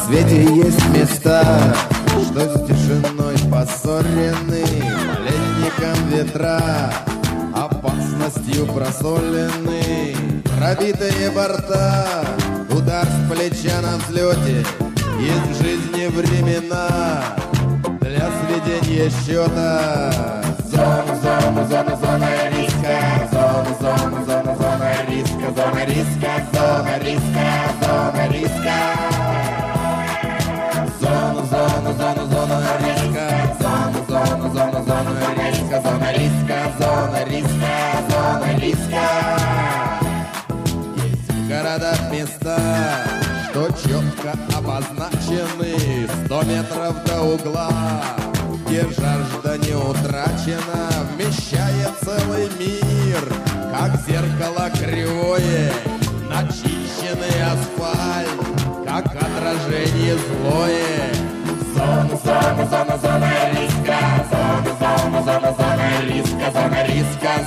свете есть места, что с тишиной поссорены, молельником ветра, опасностью просолены, пробитые борта, удар с плеча на взлете, есть в жизни времена для сведения счета. Зона риска, зона риска, зона риска, зона риска, зона риска. Зона риска, зона риска, зона риска, зона риска. Есть в городах места, что четко обозначены, 100 метров до угла, где жажда не утрачена, вмещает целый мир, как зеркало кривое, начищенный асфальт, как отражение злое. Зона риска, зона риска,